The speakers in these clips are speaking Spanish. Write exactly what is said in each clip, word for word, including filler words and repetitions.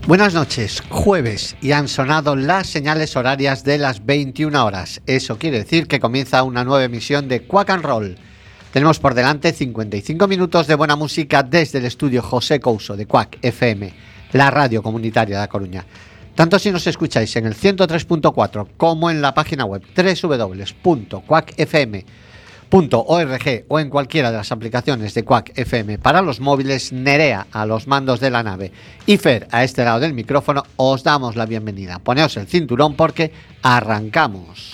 Buenas noches, jueves, y han sonado las señales horarias de las veintiuna horas. Eso quiere decir que comienza una nueva emisión de Quack and Roll. Tenemos por delante cincuenta y cinco minutos de buena música desde el estudio José Couso de Quack F M, la radio comunitaria de A Coruña. Tanto si nos escucháis en el ciento tres punto cuatro como en la página web doble u doble u doble u punto quack f m punto org o en cualquiera de las aplicaciones de Quack F M para los móviles, Nerea a los mandos de la nave y Fer a este lado del micrófono, os damos la bienvenida. Poneos el cinturón porque arrancamos.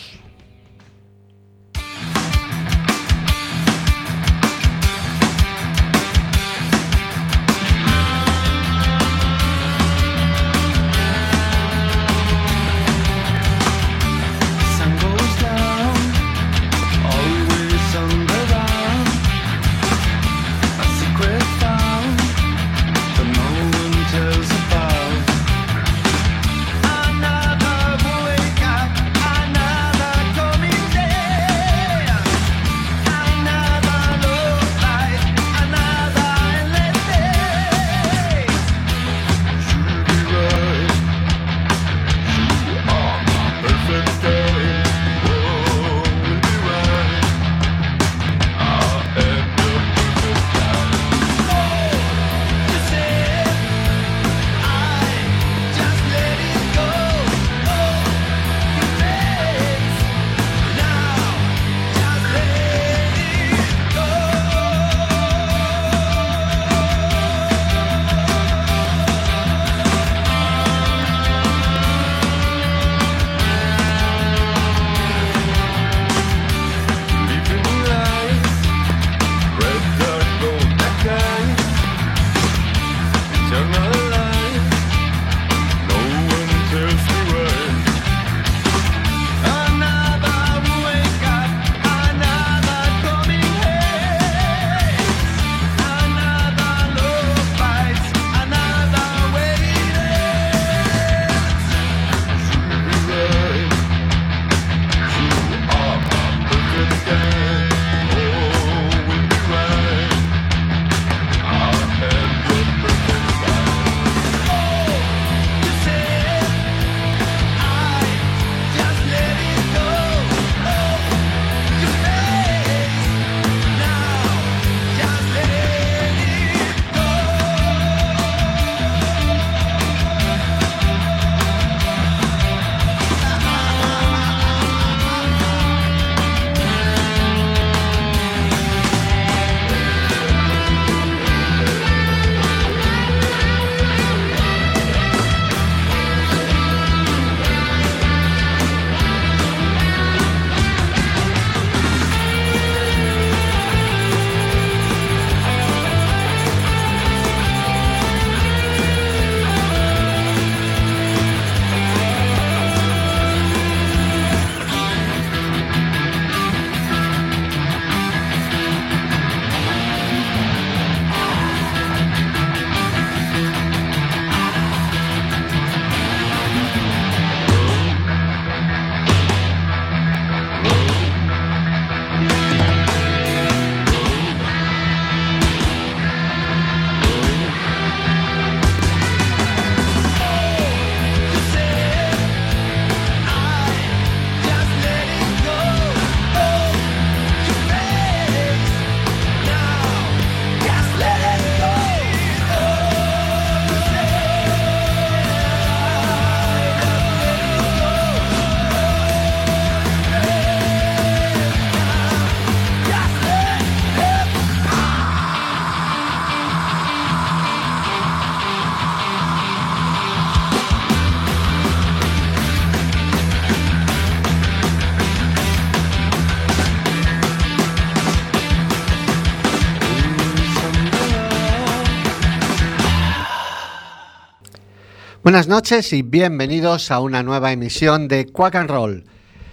Buenas noches y bienvenidos a una nueva emisión de Quack and Roll.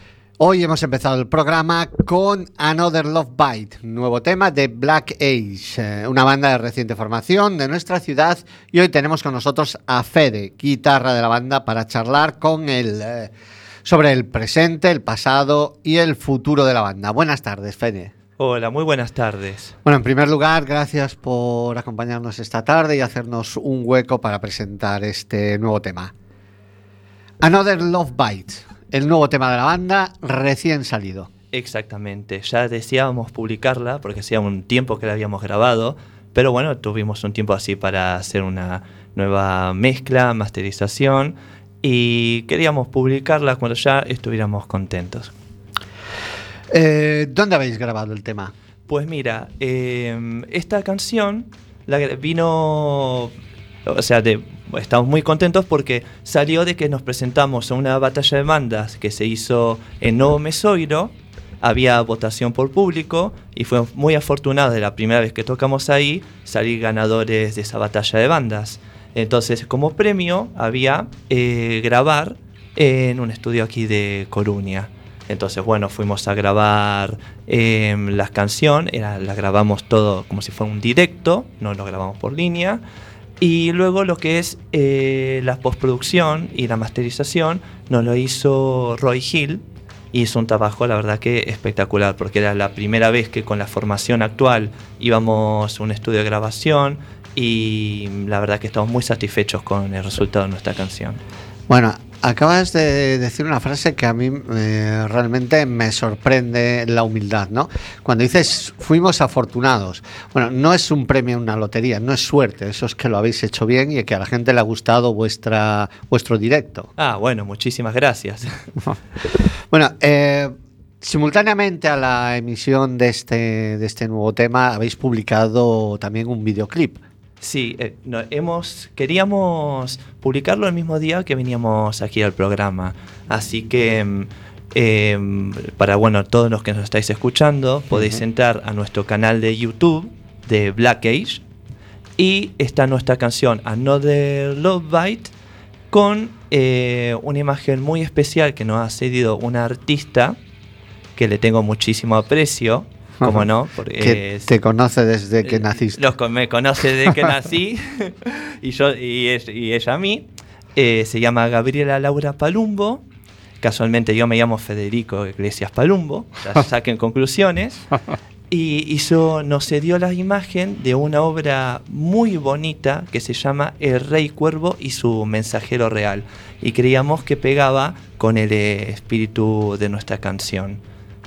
Hoy hemos empezado el programa con Another Love Bite, nuevo tema de Black Age, una banda de reciente formación de nuestra ciudad, y hoy tenemos con nosotros a Fede, guitarra de la banda, para charlar con él eh, sobre el presente, el pasado y el futuro de la banda. Buenas tardes, Fede. Hola, muy buenas tardes. Bueno, en primer lugar, gracias por acompañarnos esta tarde y hacernos un hueco para presentar este nuevo tema. Another Love Bite, el nuevo tema de la banda recién salido. Exactamente, ya deseábamos publicarla porque hacía un tiempo que la habíamos grabado, pero bueno, tuvimos un tiempo así para hacer una nueva mezcla, masterización, y queríamos publicarla cuando ya estuviéramos contentos. Eh, ¿Dónde habéis grabado el tema? Pues mira, eh, esta canción la vino, o sea, de, estamos muy contentos porque salió de que nos presentamos a una batalla de bandas que se hizo en Novo Mesoiro. Había votación por público y fue muy afortunado de la primera vez que tocamos ahí salir ganadores de esa batalla de bandas. Entonces, como premio había eh, grabar en un estudio aquí de Coruña. Entonces, bueno, fuimos a grabar eh, la canción, era, la grabamos todo como si fuera un directo, no lo grabamos por línea. Y luego lo que es eh, la postproducción y la masterización nos lo hizo Roy Hill. Hizo un trabajo, la verdad que espectacular, porque era la primera vez que con la formación actual íbamos a un estudio de grabación y la verdad que estamos muy satisfechos con el resultado de nuestra canción. Bueno, acabas de decir una frase que a mí eh, realmente me sorprende la humildad, ¿no? Cuando dices fuimos afortunados, bueno, no es un premio, una lotería, no es suerte, eso es que lo habéis hecho bien y que a la gente le ha gustado vuestra vuestro directo. Ah, bueno, muchísimas gracias. Bueno, eh, simultáneamente a la emisión de este, de este nuevo tema habéis publicado también un videoclip. Sí, eh, no, hemos, queríamos publicarlo el mismo día que veníamos aquí al programa, así que eh, para bueno todos los que nos estáis escuchando podéis uh-huh. entrar a nuestro canal de YouTube de Black Age y está nuestra canción Another Love Bite con eh, una imagen muy especial que nos ha cedido una artista que le tengo muchísimo aprecio. ¿Cómo no? Porque que es, te conoce desde que naciste. Los, me conoce desde que nací y, yo, y, es, y ella a mí. Eh, se llama Gabriela Laura Palumbo. Casualmente yo me llamo Federico Iglesias Palumbo. Ya saquen conclusiones. Y hizo, nos cedió la imagen de una obra muy bonita que se llama El Rey Cuervo y su mensajero real. Y creíamos que pegaba con el espíritu de nuestra canción.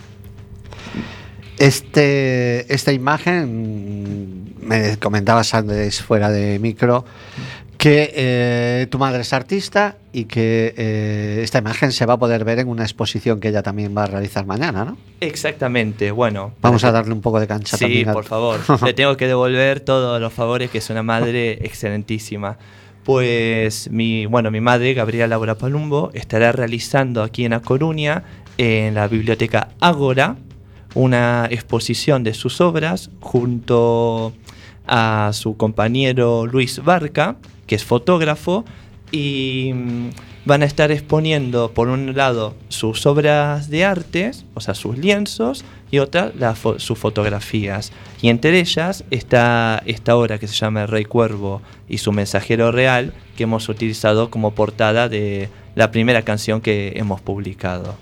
Este, esta imagen, me comentabas antes fuera de micro, que eh, tu madre es artista y que eh, esta imagen se va a poder ver en una exposición que ella también va a realizar mañana, ¿no? Exactamente, bueno. Vamos a darle un poco de cancha sí, también. Sí, por favor. Le tengo que devolver todos los favores, que es una madre excelentísima. Pues mi, bueno, mi madre, Gabriela Laura Palumbo, estará realizando aquí en A Coruña, en la biblioteca Ágora, una exposición de sus obras junto a su compañero Luis Barca, que es fotógrafo, y van a estar exponiendo por un lado sus obras de arte, o sea, sus lienzos, y otra la fo- sus fotografías. Y entre ellas está esta obra que se llama El Rey Cuervo y su mensajero real, que hemos utilizado como portada de la primera canción que hemos publicado.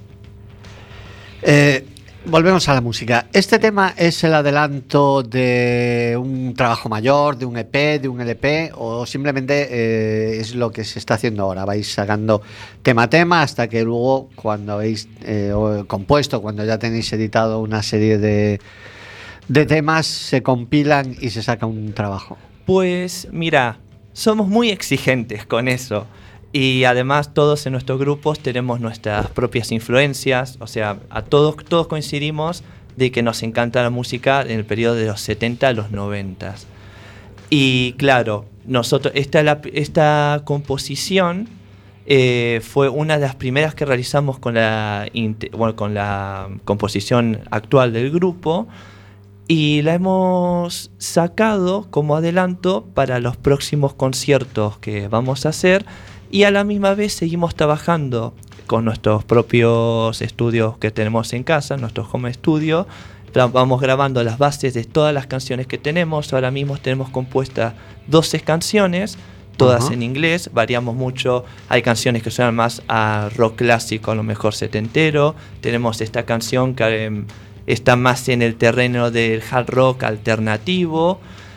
Eh... Volvemos a la música. ¿Este tema es el adelanto de un trabajo mayor, de un E P, de un L P o simplemente eh, es lo que se está haciendo ahora? Vais sacando tema a tema hasta que luego cuando habéis eh, compuesto, cuando ya tenéis editado una serie de, de temas, se compilan y se saca un trabajo. Pues mira, somos muy exigentes con eso. Y además todos en nuestros grupos tenemos nuestras propias influencias, o sea, a todos, todos coincidimos de que nos encanta la música en el periodo de los setenta a los noventa. Y claro, nosotros esta, la, esta composición eh, fue una de las primeras que realizamos con la, bueno, con la composición actual del grupo y la hemos sacado como adelanto para los próximos conciertos que vamos a hacer. Y a la misma vez seguimos trabajando con nuestros propios estudios que tenemos en casa, nuestro home studio. Vamos grabando las bases de todas las canciones que tenemos. Ahora mismo tenemos compuestas doce canciones, todas uh-huh. en inglés. Variamos mucho. Hay canciones que suenan más a rock clásico, a lo mejor setentero. Tenemos esta canción que está más en el terreno del hard rock alternativo.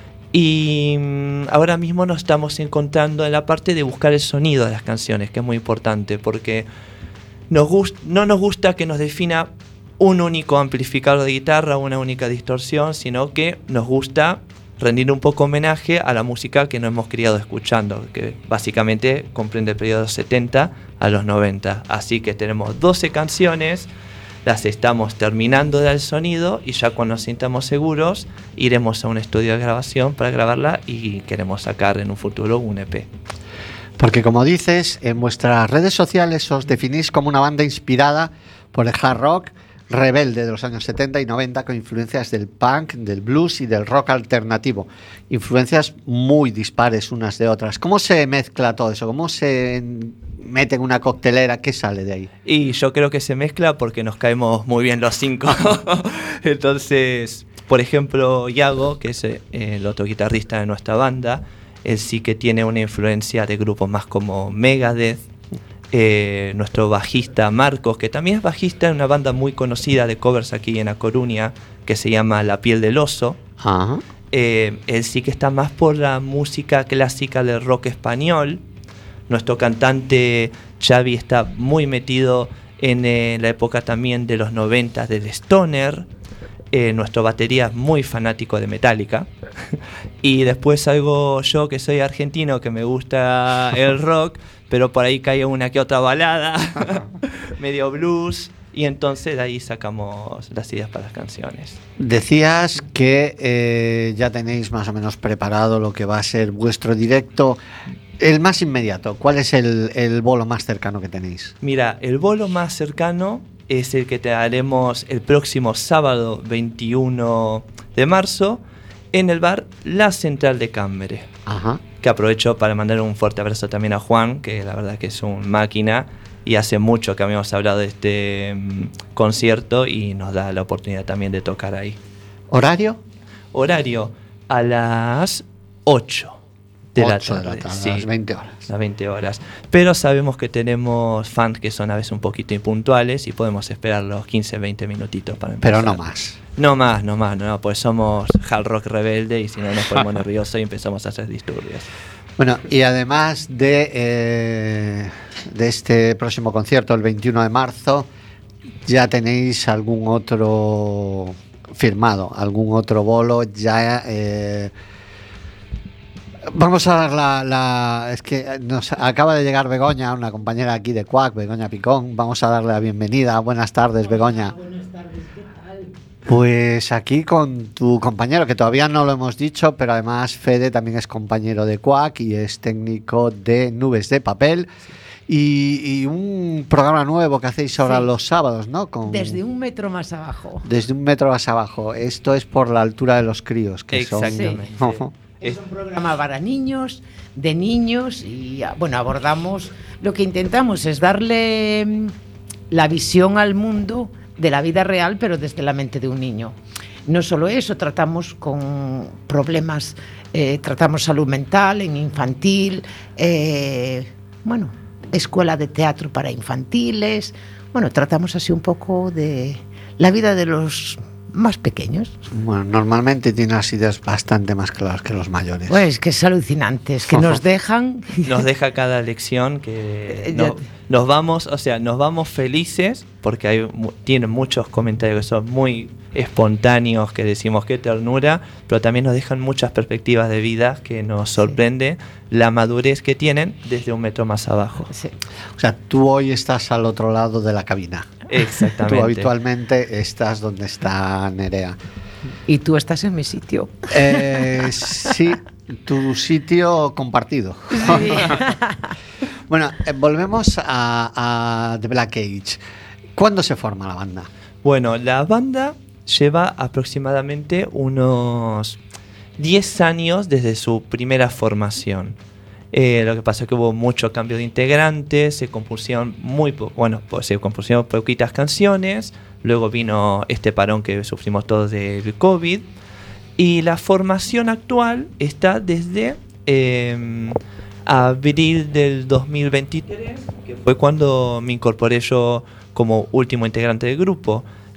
Y mmm, ahora mismo nos estamos encontrando en la parte de buscar el sonido de las canciones, que es muy importante, porque nos gust- no nos gusta que nos defina un único amplificador de guitarra, una única distorsión, sino que nos gusta rendir un poco homenaje a la música que nos hemos criado escuchando, que básicamente comprende el periodo setenta a los noventa. Así que tenemos doce canciones, las estamos terminando de dar el sonido y ya cuando nos sintamos seguros iremos a un estudio de grabación para grabarla y queremos sacar en un futuro un E P. Porque como dices, en vuestras redes sociales os definís como una banda inspirada por el hard rock rebelde de los años setenta y noventa, con influencias del punk, del blues y del rock alternativo. Influencias muy dispares unas de otras. ¿Cómo se mezcla todo eso? ¿Cómo se mete en una coctelera? ¿Qué sale de ahí? Y yo creo que se mezcla porque nos caemos muy bien los cinco. Entonces, por ejemplo, Iago, que es el otro guitarrista de nuestra banda, él sí que tiene una influencia de grupos más como Megadeth. Eh, nuestro bajista Marcos, que también es bajista en una banda muy conocida de covers aquí en A Coruña, que se llama La Piel del Oso. Ajá. Eh, él sí que está más por la música clásica del rock español. Nuestro cantante Xavi está muy metido en eh, la época también de los noventa del stoner. Eh, nuestro batería es muy fanático de Metallica. Y después salgo yo, que soy argentino, que me gusta el rock, pero por ahí cae una que otra balada, medio blues, y entonces de ahí sacamos las ideas para las canciones. Decías que eh, ya tenéis más o menos preparado lo que va a ser vuestro directo. El más inmediato, ¿cuál es el, el bolo más cercano que tenéis? Mira, el bolo más cercano es el que te haremos el próximo sábado veintiuno de marzo en el bar La Central de Cambre. Ajá. Que aprovecho para mandar un fuerte abrazo también a Juan, que la verdad que es un máquina y hace mucho que habíamos hablado de este um, concierto y nos da la oportunidad también de tocar ahí. ¿Horario? Horario a las ocho de la ocho tarde, de la tarde, sí, a las veinte horas. Las veinte horas. Pero sabemos que tenemos fans que son a veces un poquito impuntuales y podemos esperar los quince, veinte minutitos para empezar. Pero no más. No más, no más, no, pues somos hard rock rebelde y si no nos ponemos nerviosos y empezamos a hacer disturbios. Bueno, y además de, eh, de este próximo concierto, el veintiuno de marzo, ¿ya tenéis algún otro firmado, algún otro bolo ya? Eh, vamos a dar la, la... Es que nos acaba de llegar Begoña, una compañera aquí de Quack, Begoña Picón. Vamos a darle la bienvenida. Buenas tardes, Begoña. Buenas tardes, ¿qué tal? Pues aquí con tu compañero, que todavía no lo hemos dicho, pero además Fede también es compañero de Quack y es técnico de Nubes de Papel. Y, y un programa nuevo que hacéis ahora Sí. los sábados, ¿no? Con, Desde un metro más abajo. desde un metro más abajo. Esto es por la altura de los críos, que Exactamente. son... Es un programa para niños, de niños, y bueno, abordamos, lo que intentamos es darle mm, la visión al mundo de la vida real, pero desde la mente de un niño. No solo eso, tratamos con problemas, eh, tratamos salud mental en infantil, eh, bueno, escuela de teatro para infantiles, bueno, tratamos así un poco de la vida de los más pequeños. Bueno, normalmente tienen las ideas bastante más claras que los mayores. Pues que es alucinante, es que nos dejan... Nos deja cada lección que Eh, no- ya te- nos vamos, o sea, nos vamos felices porque hay, mu- tienen muchos comentarios que son muy espontáneos, que decimos qué ternura, pero también nos dejan muchas perspectivas de vida que nos sorprende la madurez que tienen desde un metro más abajo. Sí. O sea, tú hoy estás al otro lado de la cabina. Exactamente. Tú habitualmente estás donde está Nerea. Y tú estás en mi sitio. Eh, sí, tu sitio compartido. Bueno, eh, volvemos a, a The Black Age. ¿Cuándo se forma la banda? Bueno, la banda lleva aproximadamente unos diez años desde su primera formación. Eh, lo que pasa es que hubo mucho cambio de integrantes, se compusieron muy po- bueno, pues se compusieron poquitas canciones, luego vino este parón que sufrimos todos del COVID, y la formación actual está desde eh, abril del dos mil veintitrés, que fue cuando me incorporé yo como último integrante del grupo.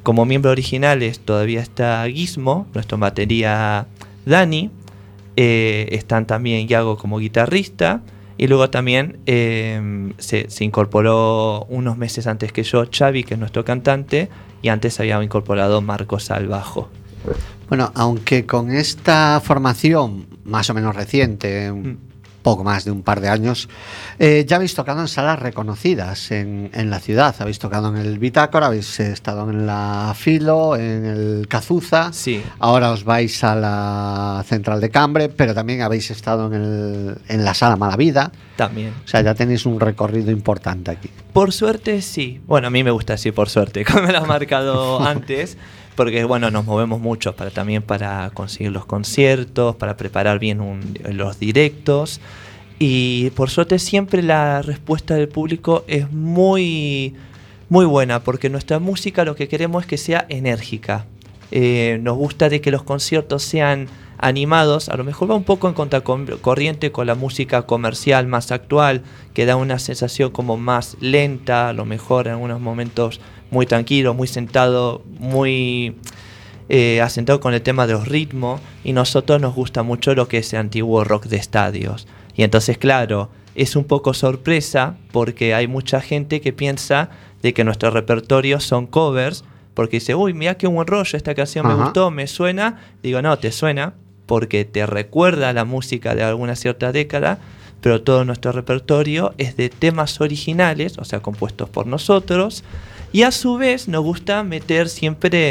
como miembros originales todavía está Gizmo, nuestro batería Dani, eh, están también Yago como guitarrista, y luego también eh, se, se incorporó unos meses antes que yo Xavi, que es nuestro cantante, y antes había incorporado Marcos al bajo. Bueno, aunque con esta formación más o menos reciente, un poco más de un par de años, eh, ya habéis tocado en salas reconocidas en, en la ciudad. Habéis tocado en el Bitácora, habéis estado en la Filo, en el Cazuza. Sí. Ahora os vais a la Central de Cambre, pero también habéis estado en, el, en la Sala Malavida. También. O sea, ya tenéis un recorrido importante aquí. Por suerte, sí. Bueno, a mí me gusta decir por suerte, como me lo has marcado antes. Porque, bueno, nos movemos mucho para, también para conseguir los conciertos, para preparar bien un, los directos. Y por suerte siempre la respuesta del público es muy, muy buena, porque nuestra música lo que queremos es que sea enérgica. Eh, nos gusta de que los conciertos sean animados. A lo mejor va un poco en contracorriente con la música comercial más actual, que da una sensación como más lenta, a lo mejor en algunos momentos muy tranquilo, muy sentado, muy eh, asentado con el tema de los ritmos, y nosotros nos gusta mucho lo que es el antiguo rock de estadios. Y entonces, claro, es un poco sorpresa porque hay mucha gente que piensa de que nuestro repertorio son covers, porque dice, uy, mira qué buen rollo, esta canción me Ajá. gustó, me suena. Digo, no, te suena porque te recuerda la música de alguna cierta década, pero todo nuestro repertorio es de temas originales, o sea, compuestos por nosotros. Y a su vez nos gusta meter siempre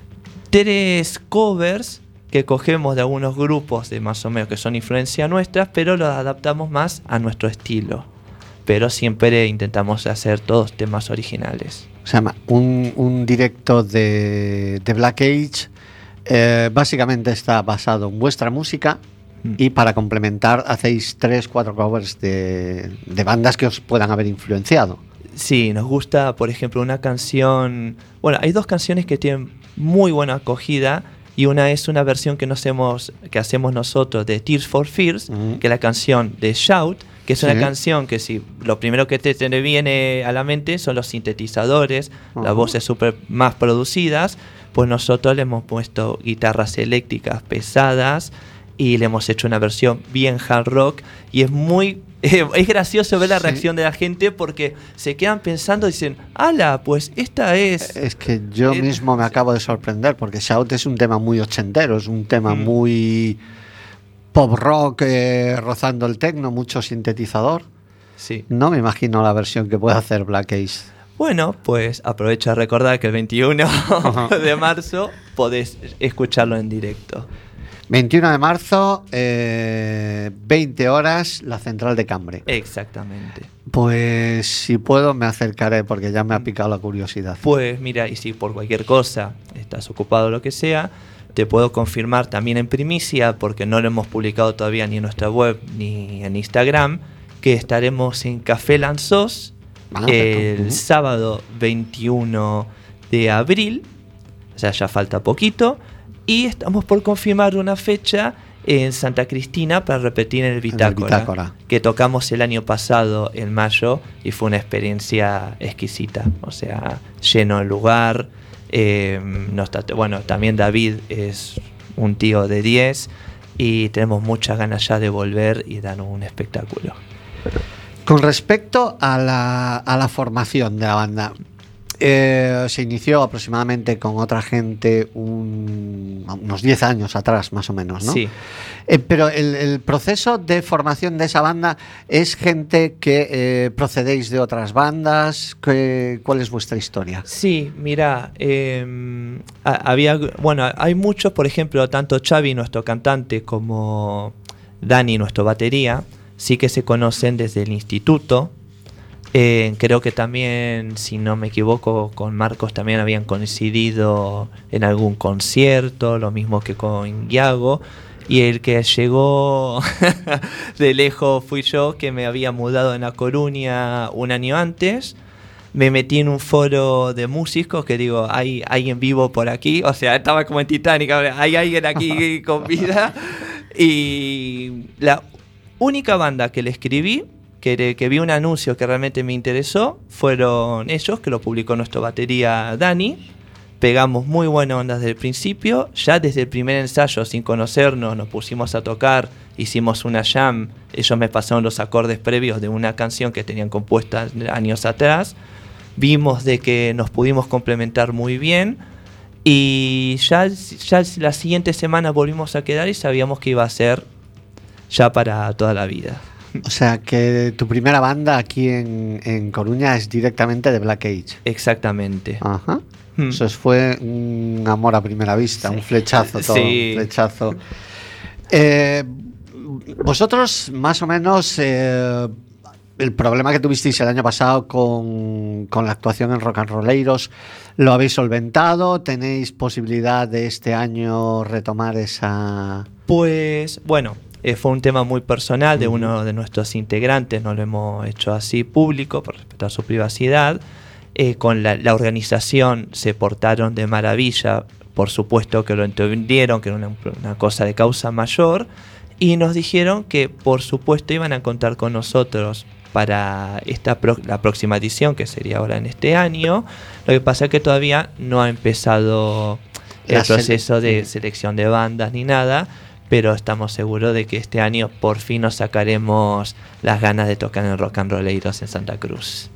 tres covers que cogemos de algunos grupos de más o menos que son influencia nuestras, pero los adaptamos más a nuestro estilo. Pero siempre intentamos hacer todos temas originales. Se llama un, un directo de, de Black Age. Eh, básicamente está basado en vuestra música mm. y para complementar hacéis tres, cuatro covers de, de bandas que os puedan haber influenciado. Sí, nos gusta, por ejemplo, una canción... Bueno, hay dos canciones que tienen muy buena acogida, y una es una versión que, nos hemos, que hacemos nosotros de Tears for Fears, uh-huh. que es la canción de Shout, que es sí. una canción que si lo primero que te, te viene a la mente son los sintetizadores, uh-huh. las voces super más producidas, pues nosotros le hemos puesto guitarras eléctricas pesadas y le hemos hecho una versión bien hard rock, y es muy... es gracioso ver la reacción sí. de la gente porque se quedan pensando y dicen, ¡ala! Pues esta es... Es que yo eh, mismo me acabo de sorprender porque Shout es un tema muy ochentero, es un tema mm. muy pop rock, eh, rozando el techno, mucho sintetizador. Sí. No me imagino la versión que puede hacer Black Ace. Bueno, pues aprovecho a recordar que el veintiuno de marzo podés escucharlo en directo. veintiuno de marzo, eh, veinte horas, la Central de Cambre. Exactamente. Pues si puedo me acercaré porque ya me ha picado la curiosidad. Pues mira, y si por cualquier cosa estás ocupado o lo que sea, te puedo confirmar también en primicia, porque no lo hemos publicado todavía ni en nuestra web ni en Instagram, que estaremos en Café Lanzós ah, el uh-huh. sábado veintiuno de abril, o sea, ya falta poquito. Y estamos por confirmar una fecha en Santa Cristina para repetir en el Bitácora, en el Bitácora, que tocamos el año pasado en mayo y fue una experiencia exquisita. O sea, lleno el lugar. Eh, nos, bueno, también David es un tío de diez y tenemos muchas ganas ya de volver y dar un espectáculo. Con respecto a la, a la formación de la banda, Eh, se inició aproximadamente con otra gente un, unos diez años atrás, más o menos, ¿no? Sí. Eh, pero el, el proceso de formación de esa banda es gente que eh, procedéis de otras bandas. ¿Qué, ¿Cuál es vuestra historia? Sí, mira, eh, había, bueno, hay muchos, por ejemplo, tanto Xavi, nuestro cantante, como Dani, nuestro batería, sí que se conocen desde el instituto. Eh, creo que también, si no me equivoco, con Marcos también habían coincidido en algún concierto, lo mismo que con Yago. Y el que llegó de lejos fui yo, que me había mudado en La Coruña un año antes. Me metí en un foro de músicos que digo, ¿hay alguien vivo por aquí? O sea, estaba como en Titanic, ¿hay alguien aquí con vida? Y la única banda que le escribí, Que, que vi un anuncio que realmente me interesó, fueron ellos, que lo publicó nuestro batería Dani, pegamos muy buena onda desde el principio. Ya desde el primer ensayo, sin conocernos, nos pusimos a tocar, hicimos una jam. Ellos me pasaron los acordes previos de una canción que tenían compuesta años atrás. Vimos de que nos pudimos complementar muy bien. Y ya, ya la siguiente semana volvimos a quedar y sabíamos que iba a ser ya para toda la vida. O sea que tu primera banda aquí en, en Coruña es directamente de Black Age. Exactamente. Ajá. Hmm. Eso fue un amor a primera vista, sí. Un flechazo todo, sí. un flechazo. Eh, vosotros, más o menos, eh, el problema que tuvisteis el año pasado con, con la actuación en Rock and Rolleiros, ¿lo habéis solventado? ¿Tenéis posibilidad de este año retomar esa...? Pues, bueno, eh, fue un tema muy personal de uh-huh. uno de nuestros integrantes, no lo hemos hecho así público por respetar su privacidad. Eh, con la, la organización se portaron de maravilla, por supuesto que lo entendieron, que era una, una cosa de causa mayor, y nos dijeron que por supuesto iban a contar con nosotros para esta pro, la próxima edición, que sería ahora en este año. Lo que pasa es que todavía no ha empezado el la proceso sele- de selección de bandas ni nada, pero estamos seguros de que este año por fin nos sacaremos las ganas de tocar en Rock and Rolleiros en Santa Cruz.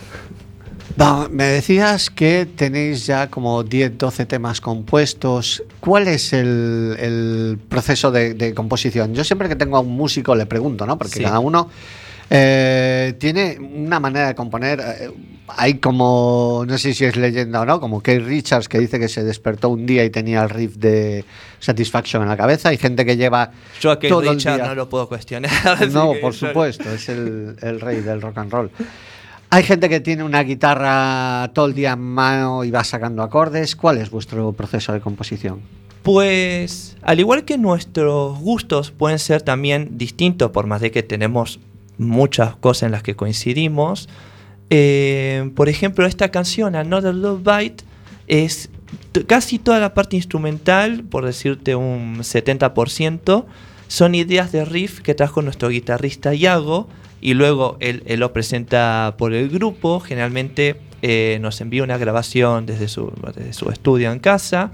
No, me decías que tenéis ya como diez, doce temas compuestos. ¿Cuál es el, el proceso de, de composición? Yo siempre que tengo a un músico le pregunto, ¿no? Porque sí. cada uno eh, tiene una manera de componer. Eh, hay como, no sé si es leyenda o no, como Keith Richards, que dice que se despertó un día y tenía el riff de Satisfaction en la cabeza. Hay gente que lleva Yo a Keith todo Richards el día... no lo puedo cuestionar. No, por supuesto, es el, el rey del rock and roll. Hay gente que tiene una guitarra todo el día en mano y va sacando acordes. ¿Cuál es vuestro proceso de composición? Pues, al igual que nuestros gustos pueden ser también distintos, por más de que tenemos muchas cosas en las que coincidimos. Eh, por ejemplo, esta canción, Another Love Bite, es t- casi toda la parte instrumental, por decirte un setenta por ciento, son ideas de riff que trajo nuestro guitarrista Iago, y luego él, él lo presenta por el grupo. Generalmente eh, nos envía una grabación desde su, desde su estudio en casa,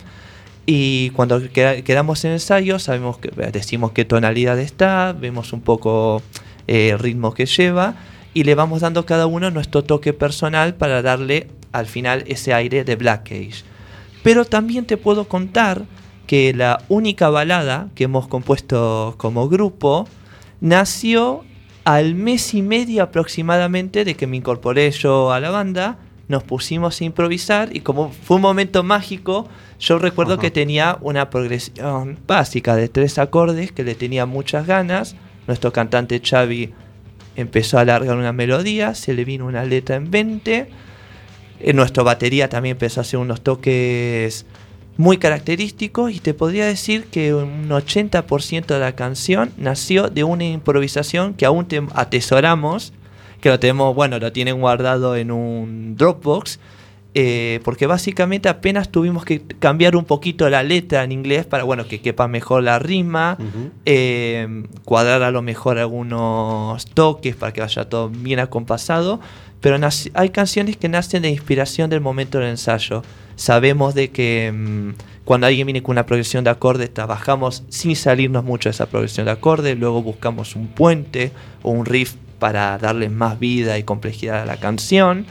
y cuando queda, quedamos en ensayo sabemos que, decimos qué tonalidad está, vemos un poco eh, el ritmo que lleva y le vamos dando cada uno nuestro toque personal para darle al final ese aire de Black Age. Pero también te puedo contar que la única balada que hemos compuesto como grupo nació al mes y medio aproximadamente de que me incorporé yo a la banda. Nos pusimos a improvisar y como fue un momento mágico, yo recuerdo uh-huh. que tenía una progresión básica de tres acordes que le tenía muchas ganas. Nuestro cantante Xavi empezó a alargar una melodía, se le vino una letra en veinte. En nuestra batería también empezó a hacer unos toques muy característicos, y te podría decir que un ochenta por ciento de la canción nació de una improvisación que aún te atesoramos, que lo tenemos, bueno, lo tienen guardado en un Dropbox, eh, porque básicamente apenas tuvimos que cambiar un poquito la letra en inglés para, bueno, que quepa mejor la rima, uh-huh. eh, cuadrar a lo mejor algunos toques para que vaya todo bien acompasado, pero nac- hay canciones que nacen de inspiración del momento del ensayo. Sabemos de que mmm, cuando alguien viene con una progresión de acordes, trabajamos sin salirnos mucho de esa progresión de acordes, luego buscamos un puente o un riff para darle más vida y complejidad a la canción,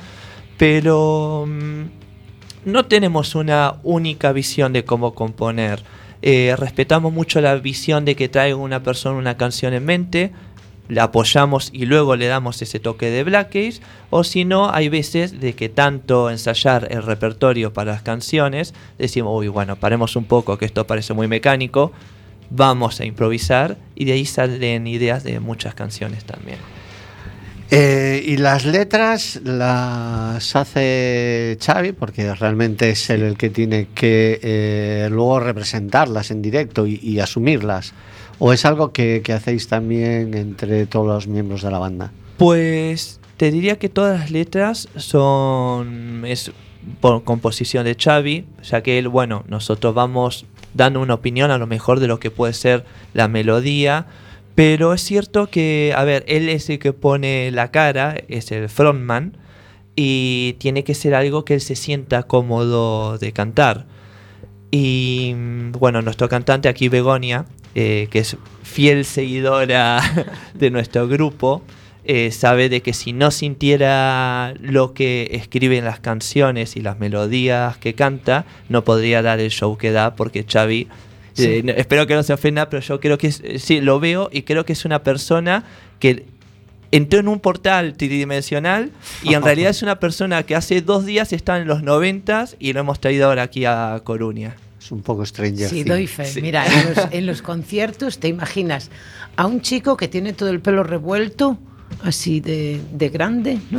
pero mmm, no tenemos una única visión de cómo componer. Eh, respetamos mucho la visión de que traiga una persona una canción en mente, la apoyamos y luego le damos ese toque de Black Age, o si no, hay veces de que tanto ensayar el repertorio para las canciones, decimos, uy, bueno, paremos un poco, que esto parece muy mecánico, vamos a improvisar, y de ahí salen ideas de muchas canciones también. Eh, y las letras las hace Xavi, porque realmente es él el que tiene que eh, luego representarlas en directo y, y asumirlas. ¿O es algo que, que hacéis también entre todos los miembros de la banda? Pues te diría que todas las letras son es por composición de Xavi, ya que él, bueno, nosotros vamos dando una opinión a lo mejor de lo que puede ser la melodía, pero es cierto que, a ver, él es el que pone la cara, es el frontman, y tiene que ser algo que él se sienta cómodo de cantar. Y bueno, nuestro cantante aquí, Begonia, eh, que es fiel seguidora de nuestro grupo, eh, sabe de que si no sintiera lo que escribe en las canciones y las melodías que canta, no podría dar el show que da, porque Xavi, sí. eh, no, espero que no se ofenda, pero yo creo que es, sí, lo veo y creo que es una persona que entró en un portal tridimensional y en realidad es una persona que hace dos días estaba en los noventas y lo hemos traído ahora aquí a Coruña. Es un poco Stranger Sí, Things. doy fe. Sí. Mira, en los, en los conciertos te imaginas a un chico que tiene todo el pelo revuelto, así de, de grande, ¿no?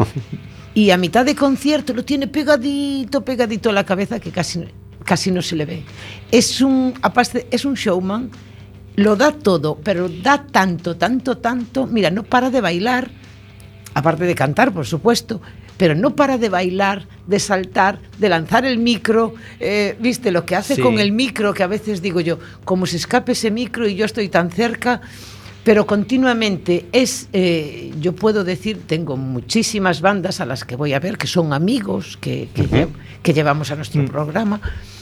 Y a mitad de concierto lo tiene pegadito, pegadito a la cabeza, que casi, casi no se le ve. Es un, aparte, es un showman, lo da todo, pero da tanto, tanto, tanto. Mira, no para de bailar, aparte de cantar, por supuesto, pero no para de bailar, de saltar, de lanzar el micro. Eh, ¿Viste lo que hace sí. con el micro? Que a veces digo yo, como se escape ese micro y yo estoy tan cerca, pero continuamente es, eh, yo puedo decir, tengo muchísimas bandas a las que voy a ver, que son amigos, que, que, uh-huh. lle- que llevamos a nuestro uh-huh. programa,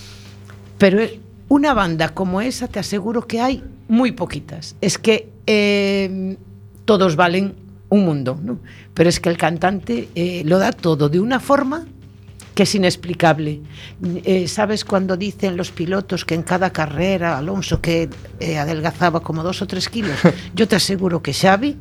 pero una banda como esa te aseguro que hay muy poquitas. Es que eh, todos valen un mundo, ¿no? Pero es que el cantante eh, lo da todo de una forma que es inexplicable. Eh, ¿Sabes cuando dicen los pilotos que en cada carrera Alonso que eh, adelgazaba como dos o tres kilos? Yo te aseguro que Xavi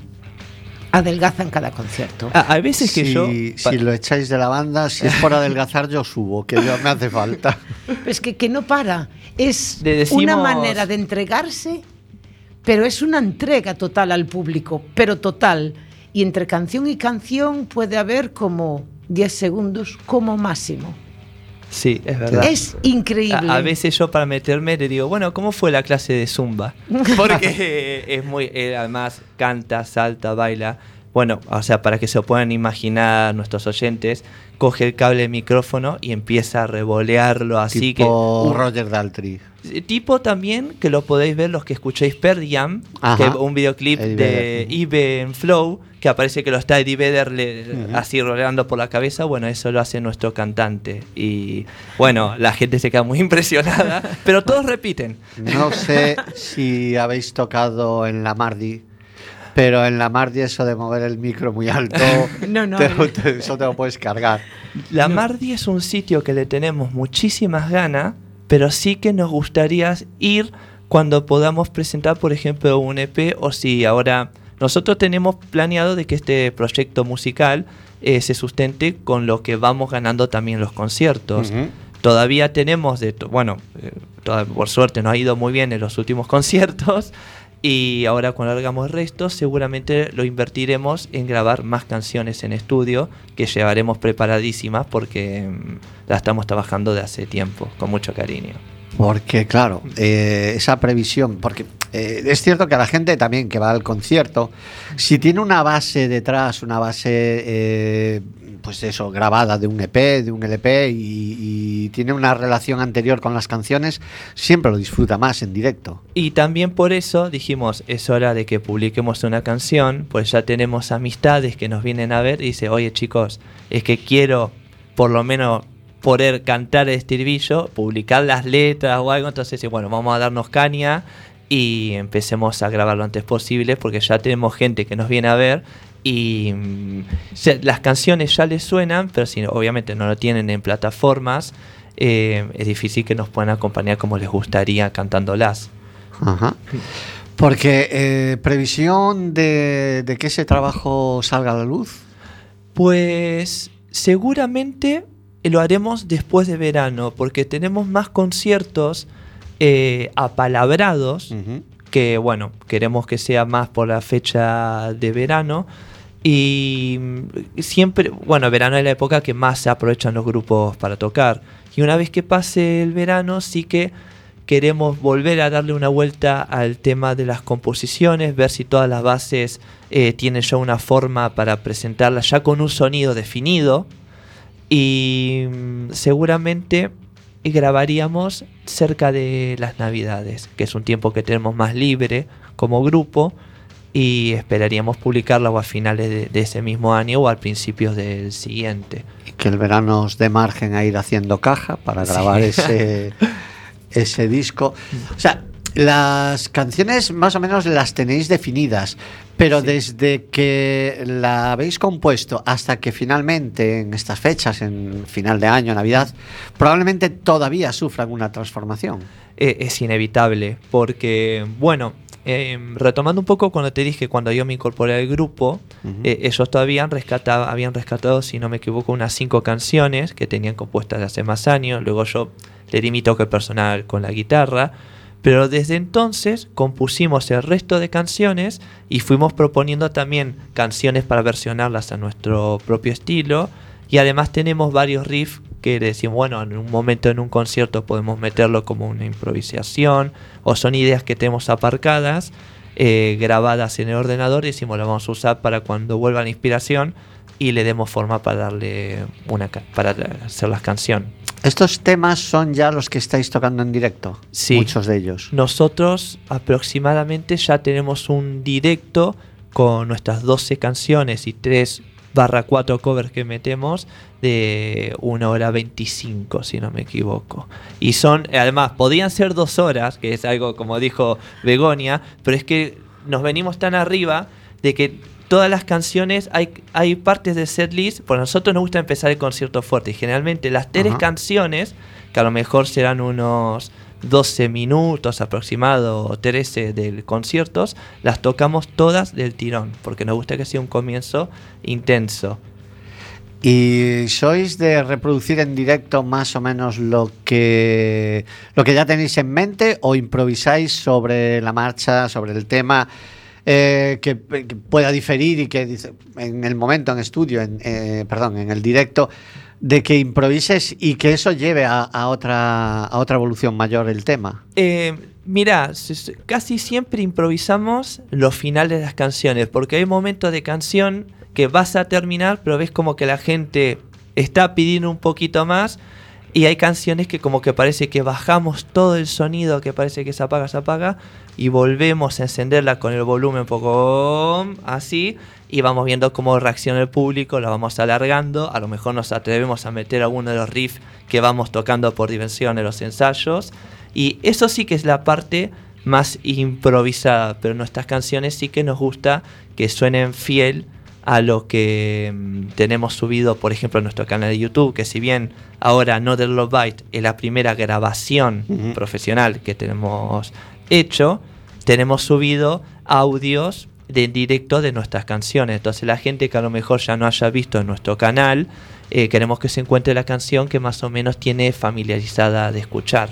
adelgaza en cada concierto. Ah, hay veces que si, yo... Si lo echáis de la banda, si es por adelgazar, yo subo, que yo, me hace falta. Es que, que no para. Es decimos... una manera de entregarse, pero es una entrega total al público, pero total. Y entre canción y canción puede haber como diez segundos como máximo. Sí, es verdad. Es increíble. A, a veces yo para meterme le digo, bueno, ¿cómo fue la clase de Zumba? Porque es muy, él además canta, salta, baila. Bueno, o sea, para que se puedan imaginar nuestros oyentes, coge el cable del micrófono y empieza a revolearlo así tipo que... Uh, Roger Daltrey. Tipo también, que lo podéis ver los que escuchéis Pearl Jam, que es un videoclip Eddie de Ibe en Flow, que aparece que lo está Eddie Vedder le, uh-huh. así roleando por la cabeza. Bueno, eso lo hace nuestro cantante. Y bueno, la gente se queda muy impresionada, pero todos repiten. No sé si habéis tocado en la Mardi, pero en la Mardi eso de mover el micro muy alto, no, no, te, te, eso te lo puedes cargar. La no. Mardi es un sitio que le tenemos muchísimas ganas, pero sí que nos gustaría ir cuando podamos presentar, por ejemplo, un E P, o si ahora nosotros tenemos planeado de que este proyecto musical eh, se sustente con lo que vamos ganando también los conciertos. Uh-huh. Todavía tenemos, de to- bueno, eh, toda, por suerte nos ha ido muy bien en los últimos conciertos, y ahora cuando hagamos el resto seguramente lo invertiremos en grabar más canciones en estudio que llevaremos preparadísimas porque mmm, las estamos trabajando de hace tiempo con mucho cariño. Porque claro, eh, esa previsión, porque eh, es cierto que a la gente también que va al concierto, si tiene una base detrás, una base eh, pues eso, grabada de un E P, de un L P y, y tiene una relación anterior con las canciones, siempre lo disfruta más en directo. Y también por eso dijimos, es hora de que publiquemos una canción, pues ya tenemos amistades que nos vienen a ver y dicen, oye chicos, es que quiero por lo menos poder cantar el estribillo, publicar las letras o algo, entonces bueno, vamos a darnos caña y empecemos a grabar lo antes posible porque ya tenemos gente que nos viene a ver y mmm, se, las canciones ya les suenan, pero si obviamente no lo tienen en plataformas, eh, es difícil que nos puedan acompañar como les gustaría cantándolas. Ajá. Porque eh, previsión de, de que ese trabajo salga a la luz. Pues seguramente lo haremos después de verano, porque tenemos más conciertos eh, apalabrados, uh-huh. que bueno, queremos que sea más por la fecha de verano. Y siempre, bueno, verano es la época que más se aprovechan los grupos para tocar. Y una vez que pase el verano, sí que queremos volver a darle una vuelta al tema de las composiciones, ver si todas las bases eh, tienen ya una forma para presentarlas ya con un sonido definido. Y mmm, seguramente grabaríamos cerca de las Navidades, que es un tiempo que tenemos más libre como grupo. y esperaríamos publicarla o a finales de, de ese mismo año o al principio del siguiente. Y que el verano os dé margen a ir haciendo caja para grabar sí. ese, ese disco. O sea, las canciones más o menos las tenéis definidas, pero sí. desde que la habéis compuesto hasta que finalmente en estas fechas, en final de año, Navidad, probablemente todavía sufran una transformación. Eh, es inevitable, porque, bueno, eh, retomando un poco cuando te dije, cuando yo me incorporé al grupo, uh-huh. eh, ellos todavía han rescatado, habían rescatado, si no me equivoco, unas cinco canciones que tenían compuestas de hace más años. Luego yo le di mi toque personal con la guitarra. Pero desde entonces compusimos el resto de canciones y fuimos proponiendo también canciones para versionarlas a nuestro propio estilo. Y además tenemos varios riffs que decimos, bueno, en un momento en un concierto podemos meterlo como una improvisación, o son ideas que tenemos aparcadas, eh, grabadas en el ordenador, y decimos, las vamos a usar para cuando vuelva la inspiración y le demos forma para darle una para hacer la canción. ¿Estos temas son ya los que estáis tocando en directo? Sí. Muchos de ellos. Nosotros aproximadamente ya tenemos un directo con nuestras doce canciones y tres barra cuatro covers que metemos de una hora veinticinco, si no me equivoco. Y son, además, podían ser dos horas, que es algo como dijo Begoña, pero es que nos venimos tan arriba de que todas las canciones, hay, hay partes del setlist, por nosotros nos gusta empezar el concierto fuerte, y generalmente las tres uh-huh. canciones, que a lo mejor serán unos doce minutos aproximado o trece del conciertos, las tocamos todas del tirón, porque nos gusta que sea un comienzo intenso. ¿Y sois de reproducir en directo más o menos lo que, lo que ya tenéis en mente, o improvisáis sobre la marcha, sobre el tema? Eh, que, que pueda diferir y que en el momento, en estudio, en, eh, perdón, en el directo, de que improvises y que eso lleve a, a, otra, a otra evolución mayor el tema. Eh, mira, casi siempre improvisamos los finales de las canciones, porque hay momentos de canción que vas a terminar, pero ves como que la gente está pidiendo un poquito más, y hay canciones que como que parece que bajamos todo el sonido, que parece que se apaga, se apaga, y volvemos a encenderla con el volumen un poco así, y vamos viendo cómo reacciona el público, la vamos alargando, a lo mejor nos atrevemos a meter alguno de los riffs que vamos tocando por diversión en los ensayos, y eso sí que es la parte más improvisada, pero nuestras canciones sí que nos gusta que suenen fiel a lo que mmm, tenemos subido, por ejemplo, en nuestro canal de YouTube, que si bien ahora Another Love Bite es la primera grabación uh-huh. profesional que tenemos hecho, tenemos subido audios de directo de nuestras canciones. Entonces la gente que a lo mejor ya no haya visto en nuestro canal, eh, queremos que se encuentre la canción que más o menos tiene familiarizada de escuchar.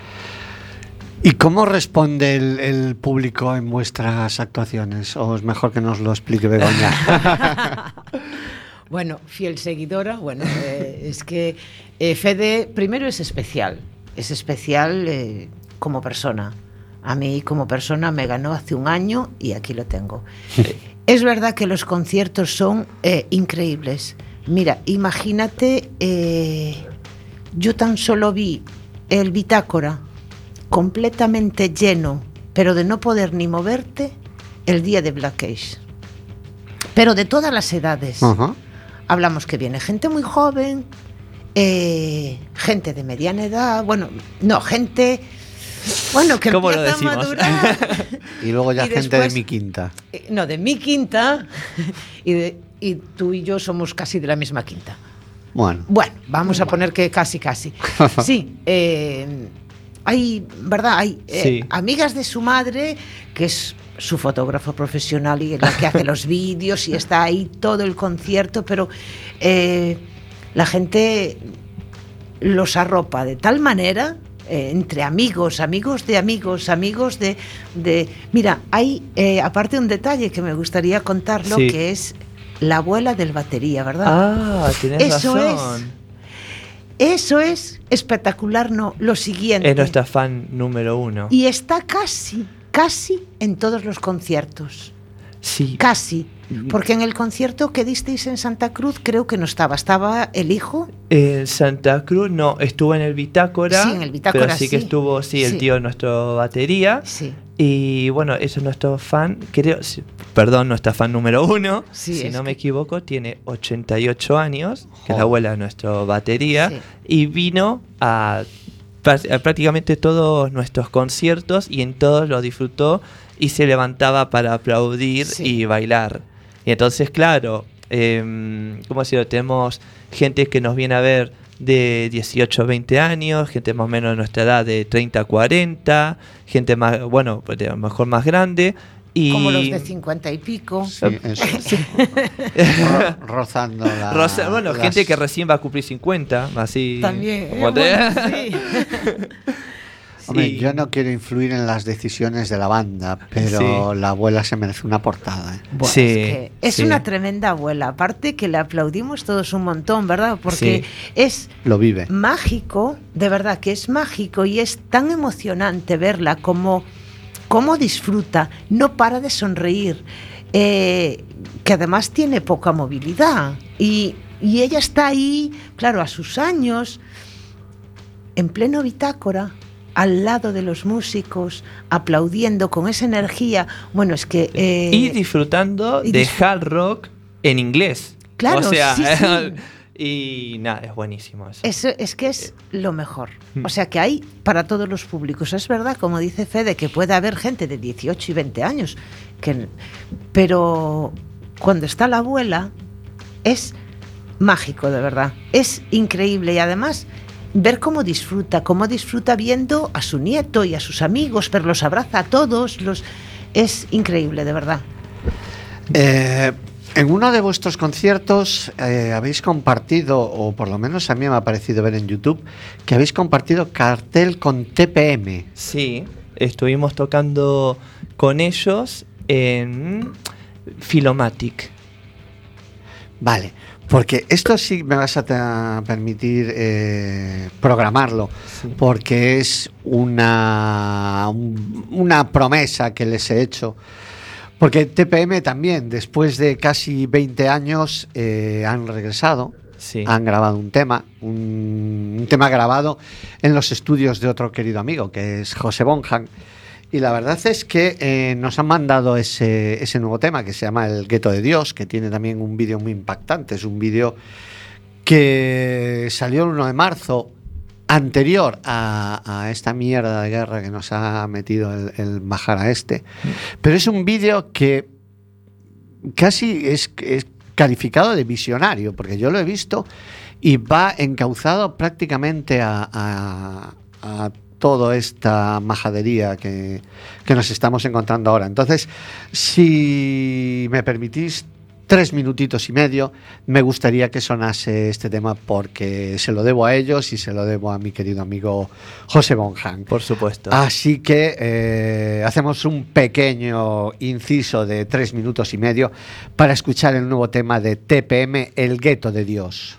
¿Y cómo responde el, el público en vuestras actuaciones? ¿O es mejor que nos lo explique Begoña? Bueno, fiel seguidora, bueno, eh, es que eh, Fede primero es especial, es especial eh, como persona. A mí como persona me ganó hace un año y aquí lo tengo. Es verdad que los conciertos son eh, increíbles. Mira, imagínate, eh, yo tan solo vi el Bitácora completamente lleno, pero de no poder ni moverte, el día de Black Age. Pero de todas las edades. Uh-huh. Hablamos que viene gente muy joven, eh, gente de mediana edad, bueno, no, gente... Bueno, que ¿cómo empieza lo a madurar. Y luego ya y gente después, de mi quinta. Eh, no, de mi quinta. Y, de, y tú y yo somos casi de la misma quinta. Bueno. Bueno, vamos a bueno. poner que casi, casi. Sí, eh, hay, ¿verdad? Hay eh, sí. amigas de su madre, que es su fotógrafo profesional y la que hace los vídeos y está ahí todo el concierto, pero eh, la gente los arropa de tal manera... Eh, entre amigos, amigos de amigos, amigos de... de mira, hay eh, aparte un detalle que me gustaría contarlo, sí. que es la abuela del batería, ¿verdad? Ah, tienes eso razón. Es, eso es espectacular, no, lo siguiente. Es nuestra fan número uno. Y está casi, casi en todos los conciertos. Sí. Casi. Porque en el concierto que disteis en Santa Cruz creo que no estaba. ¿Estaba el hijo? En Santa Cruz no, estuvo en el Bitácora. Sí, en el Bitácora, pero sí, que sí. estuvo, sí, el Sí. tío de nuestro batería. Sí. Y bueno, ese es nuestro fan, creo, sí, perdón, nuestra fan número uno, Sí, si es no me que- equivoco, tiene ochenta y ocho años, que es la Joder. abuela de nuestro batería, Sí. y vino a, prá- a prácticamente todos nuestros conciertos y en todos los disfrutó y se levantaba para aplaudir Sí. y bailar. Y entonces, claro, eh, ¿cómo decirlo? Tenemos gente que nos viene a ver de dieciocho a veinte años, gente más o menos de nuestra edad de treinta a cuarenta, gente más, bueno, pues a lo mejor más grande. Y Como los de cincuenta y pico. Sí, eso. Ro- rozando la... Rosa- bueno, las- gente que recién va a cumplir cincuenta, así. También. como eh, te- bueno, sí. Hombre, Sí. yo no quiero influir en las decisiones de la banda, pero Sí. la abuela se merece una portada. ¿eh? Bueno, Sí, es que es sí. una tremenda abuela. Aparte que le aplaudimos todos un montón, ¿verdad? Porque Sí. es Lo vive. mágico, de verdad que es mágico y es tan emocionante verla como, como disfruta, no para de sonreír, eh, que además tiene poca movilidad y, y ella está ahí, claro, a sus años, en pleno Bitácora, al lado de los músicos, aplaudiendo con esa energía. Bueno, es que... eh, y disfrutando y de dis- hard rock en inglés. Claro, o sea, sí, sí. y nada, es buenísimo eso. Eso es que es lo mejor. O sea que hay para todos los públicos. Es verdad, como dice Fede, que puede haber gente de dieciocho y veinte años. Que, pero cuando está la abuela es mágico, de verdad. Es increíble y además ver cómo disfruta, cómo disfruta viendo a su nieto y a sus amigos, pero los abraza a todos. Los, es increíble, de verdad. Eh, en uno de vuestros conciertos eh, habéis compartido, o por lo menos a mí me ha parecido ver en YouTube, que habéis compartido cartel con T P M. Sí, estuvimos tocando con ellos en Philomatic. Vale, porque esto sí me vas a te- permitir eh, programarlo, Sí. porque es una, un- una promesa que les he hecho. Porque T P M también, después de casi veinte años, eh, han regresado, Sí. han grabado un tema, un, un tema grabado en los estudios de otro querido amigo, que es José Bonham. Y la verdad es que eh, nos han mandado ese, ese nuevo tema que se llama El Gueto de Dios, que tiene también un vídeo muy impactante. Es un vídeo que salió el uno de marzo, anterior a, a esta mierda de guerra que nos ha metido el, el Mahara este. Pero es un vídeo que casi es, es calificado de visionario, porque yo lo he visto y va encauzado prácticamente a, a, a toda esta majadería que, que nos estamos encontrando ahora. Entonces, si me permitís tres minutitos y medio, me gustaría que sonase este tema porque se lo debo a ellos y se lo debo a mi querido amigo José Bonham. Por supuesto. Así que eh, hacemos un pequeño inciso de tres minutos y medio para escuchar el nuevo tema de T P M, El Gueto de Dios.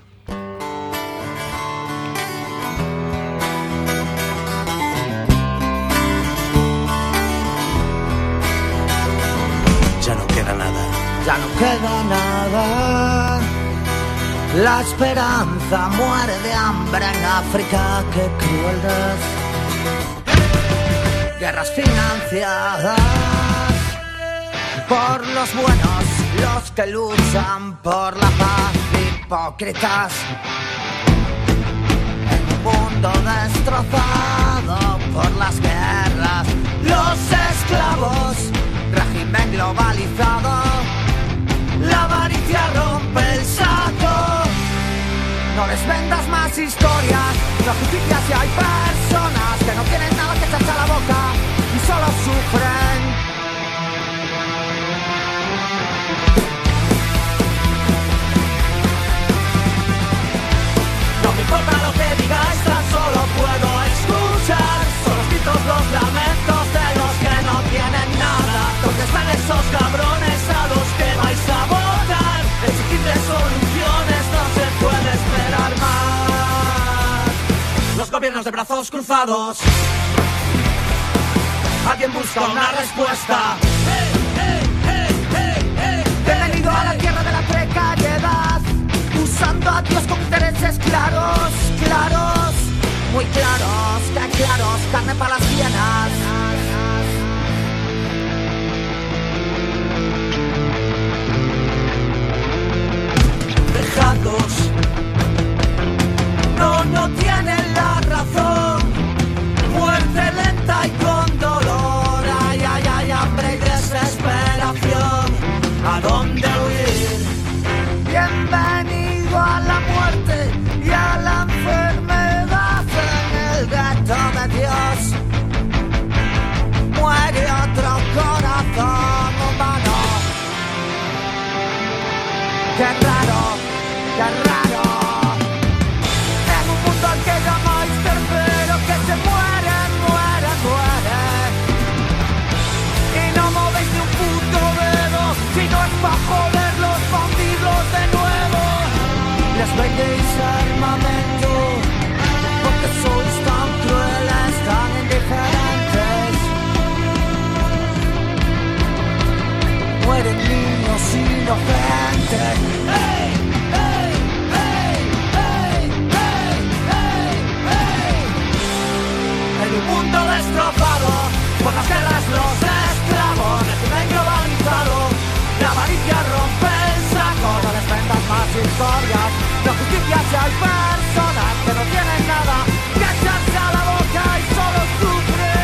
Ya no queda nada. Ya no queda nada. La esperanza muere de hambre en África. Qué crueldad. Guerras financiadas por los buenos, los que luchan por la paz. Hipócritas en un mundo destrozado por las guerras. Los esclavos, régimen globalizado. La avaricia rompe el saco. No les vendas más historias. La justicia si hay personas que no tienen nada que echarse a la boca y solo sufren. No me importa lo que digáis, tan solo puedo escuchar. Son los gritos, los lamentos de los que no tienen nada. ¿Dónde están esos cabrones a los que vais a votar? Exigirles soluciones, no se puede esperar más. Los gobiernos de brazos cruzados. Alguien busca una respuesta. Hey, hey, hey, hey. precariedad, usando a Dios con intereses claros, claros, muy claros, que claros, carne para las sienas. Dejadlos, no, no tienen la razón, muerte lenta y con dolor, ay, ay, ay, hambre y desesperación, ¿a dónde huir? Bienvenido a la muerte y a la enfermedad en el gueto de Dios, muere otro corazón humano, qué raro, qué raro. En un mundo al que llamáis tercero, que se muere, muere, muere. Y no movéis ni un puto dedo, si no es pa' joder los bandidos de nuevo. Les vendéis armamento, porque sois tan crueles, tan indiferentes. Mueren niños inocentes. ¡Hey! ¡Hey! ¡Hey! ¡Hey! ¡Hey! ¡Hey! ¡Hey! En un mundo destrozado por las guerras, los esclavos, régimen globalizado, la avaricia rompe el saco, no les vendas más historias, la justicia si hay personas que no tienen nada que echarse a la boca y solo sufren.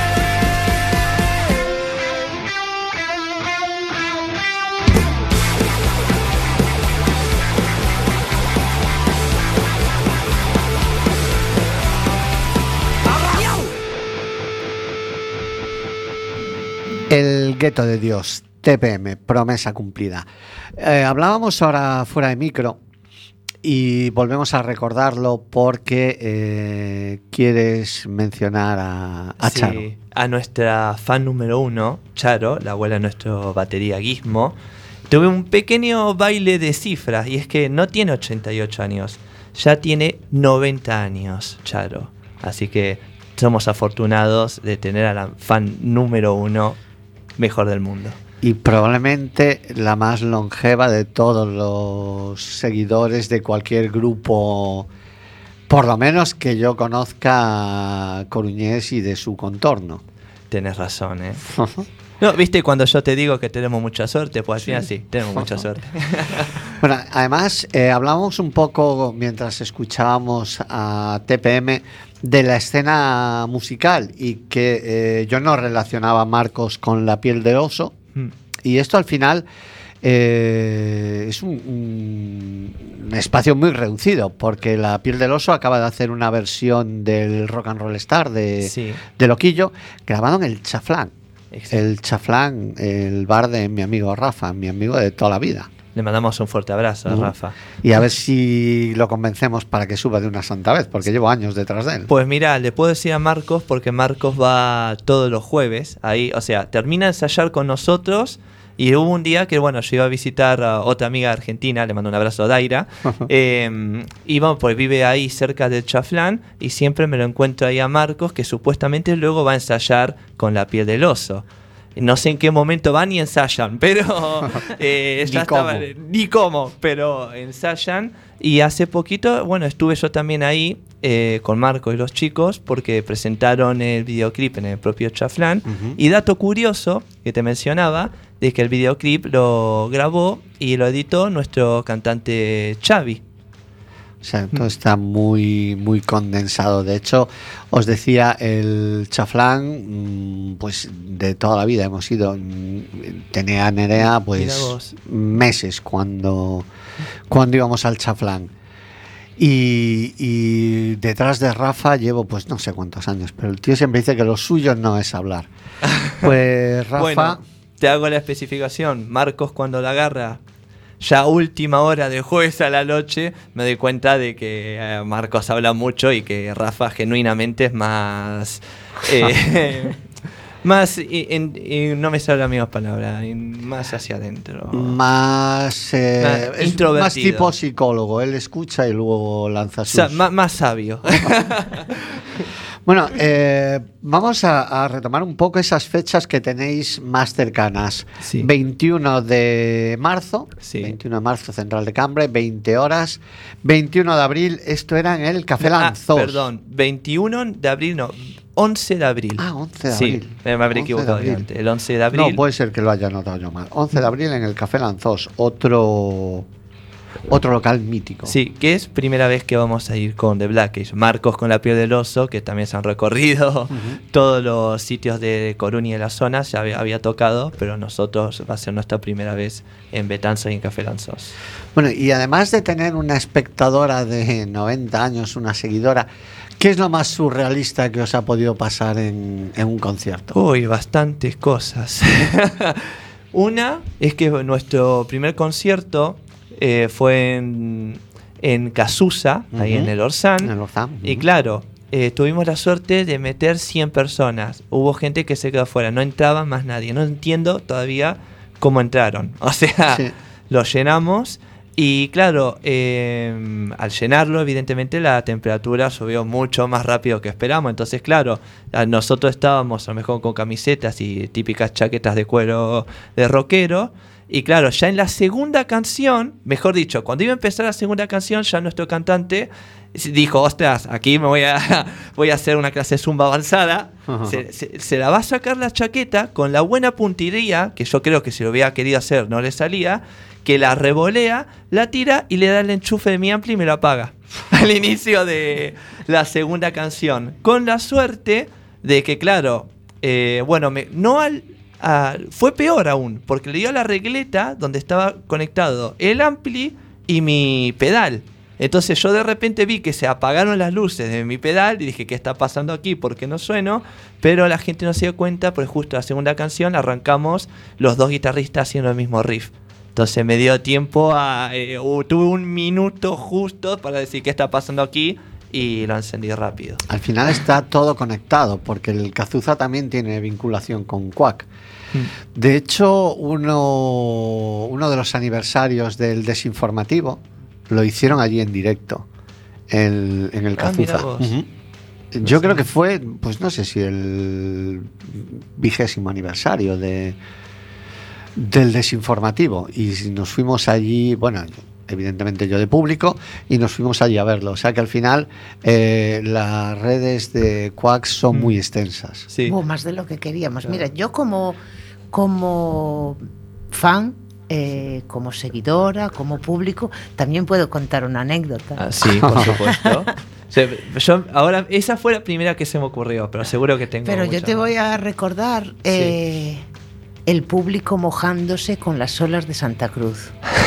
El gueto de Dios, T P M, promesa cumplida. Eh, hablábamos ahora fuera de micro y volvemos a recordarlo porque eh, quieres mencionar a, a Sí, Charo. a nuestra fan número uno, Charo, la abuela de nuestro batería Gizmo. Tuve un pequeño baile de cifras y es que no tiene ochenta y ocho años, ya tiene noventa años, Charo. Así que somos afortunados de tener a la fan número uno mejor del mundo. Y probablemente la más longeva de todos los seguidores de cualquier grupo, por lo menos que yo conozca, coruñés y de su contorno. Tienes razón, ¿eh? No, viste cuando yo te digo que tenemos mucha suerte, pues al final sí, tenemos mucha suerte. Bueno, además eh, hablamos un poco mientras escuchábamos a T P M de la escena musical y que eh, yo no relacionaba a Marcos con La piel de oso. Mm. Y esto al final eh, es un, un, un espacio muy reducido, porque La piel del oso acaba de hacer una versión del Rock and Roll Star de, Sí. de Loquillo, grabado en el Chaflán. Exacto. El Chaflán, el bar de mi amigo Rafa, mi amigo de toda la vida. Le mandamos un fuerte abrazo a Uh, Rafa. Y a ver si lo convencemos para que suba de una santa vez, porque llevo años detrás de él. Pues mira, le puedo decir a Marcos, porque Marcos va todos los jueves ahí, o sea, termina de ensayar con nosotros. Y hubo un día que, bueno, yo iba a visitar a otra amiga argentina, le mando un abrazo a Daira, eh, y bueno, pues vive ahí cerca del Chaflán, y siempre me lo encuentro ahí a Marcos, que supuestamente luego va a ensayar con La piel del oso. No sé en qué momento van y ensayan, pero eh, ya Ni cómo. estaba, ni cómo, pero ensayan. Y hace poquito, bueno, estuve yo también ahí eh, con Marco y los chicos porque presentaron el videoclip en el propio Chaflán. Uh-huh. Y dato curioso que te mencionaba, de que el videoclip lo grabó y lo editó nuestro cantante Xavi. O sea, todo está muy, muy condensado. De hecho, os decía, el Chaflán, pues de toda la vida hemos ido. Tenía Nerea, Mira pues vos. meses cuando, cuando íbamos al Chaflán. Y, y detrás de Rafa llevo, pues no sé cuántos años, pero el tío siempre dice que lo suyo no es hablar. Pues Rafa. Bueno, te hago la especificación. Marcos, cuando la agarra, ya última hora de jueves a la noche, me doy cuenta de que eh, Marcos habla mucho y que Rafa genuinamente es más... Eh, más, y, en- y no me sale la misma palabra, y más hacia adentro. Más, eh, Más es introvertido. más tipo psicólogo. Él escucha y luego lanza O sus... sea, más, más sabio. Bueno, eh, vamos a, a retomar un poco esas fechas que tenéis más cercanas. Sí. veintiuno de marzo, Sí. veintiuno de marzo, Central de Cambre, veinte horas. veintiuno de abril, esto era en el Café Ah, Lanzós. perdón, veintiuno de abril, no, once de abril. Ah, once de Sí, abril. me habré once de equivocado abril. antes. El once de abril. No, puede ser que lo haya notado yo mal. once de abril en el Café Lanzós, otro, otro local mítico. Sí, que es primera vez que vamos a ir con The Black Age. Marcos con La Piel del Oso, que también se han recorrido todos los sitios de Coruña y de la zona, ya había, había tocado, pero nosotros va a ser nuestra primera vez en Betanzos y en Café Lanzós. Bueno, y además de tener una espectadora de noventa años, una seguidora, ¿qué es lo más surrealista que os ha podido pasar en, en un concierto? Uy, bastantes cosas. Una es que nuestro primer concierto eh, fue en, en Casusa, ahí Ujú. en el Orsán. En el Orzán, Y ujú. claro, eh, tuvimos la suerte de meter cien personas. Hubo gente que se quedó afuera, no entraba más nadie. No entiendo todavía cómo entraron. O sea, Sí. lo llenamos. Y claro, eh, al llenarlo, evidentemente la temperatura subió mucho más rápido que esperamos. Entonces, claro, a- nosotros estábamos a lo mejor con camisetas y típicas chaquetas de cuero de rockero. Y claro, ya en la segunda canción, mejor dicho, cuando iba a empezar la segunda canción, ya nuestro cantante dijo, ostras, aquí me voy a, voy a hacer una clase de zumba avanzada. Se, se- se la va a sacar la chaqueta con la buena puntería, que yo creo que si lo hubiera querido hacer no le salía, que la revolea, la tira y le da el enchufe de mi ampli y me lo apaga al inicio de la segunda canción. Con la suerte de que, claro, eh, bueno, me, no al, a- fue peor aún, porque le dio a la regleta donde estaba conectado el ampli y mi pedal. Entonces yo de repente vi que se apagaron las luces de mi pedal y dije, ¿qué está pasando aquí? ¿Por qué no sueno? Pero la gente no se dio cuenta, porque justo la segunda canción arrancamos los dos guitarristas haciendo el mismo riff. Entonces me dio tiempo a... Eh, uh, tuve un minuto justo para decir qué está pasando aquí y lo encendí rápido. Al final está todo conectado, porque el Cazuza también tiene vinculación con Quack. De hecho, uno, uno de los aniversarios del Desinformativo lo hicieron allí en directo, el- en el Ah, mira Cazuza. vos. Ujú. Yo creo que fue, pues no sé si el vigésimo aniversario de, del Desinformativo. Y nos fuimos allí, bueno, evidentemente yo de público, y nos fuimos allí a verlo. O sea que al final eh, las redes de Quack son muy extensas. Sí. Hubo más de lo que queríamos. Mira, yo como, como fan, eh, como seguidora, como público, también puedo contar una anécdota. Ah, sí, por supuesto. O sea, yo, ahora, esa fue la primera que se me ocurrió, pero seguro que tengo Pero yo muchas te más. voy a recordar eh, el público mojándose con las olas de Santa Cruz.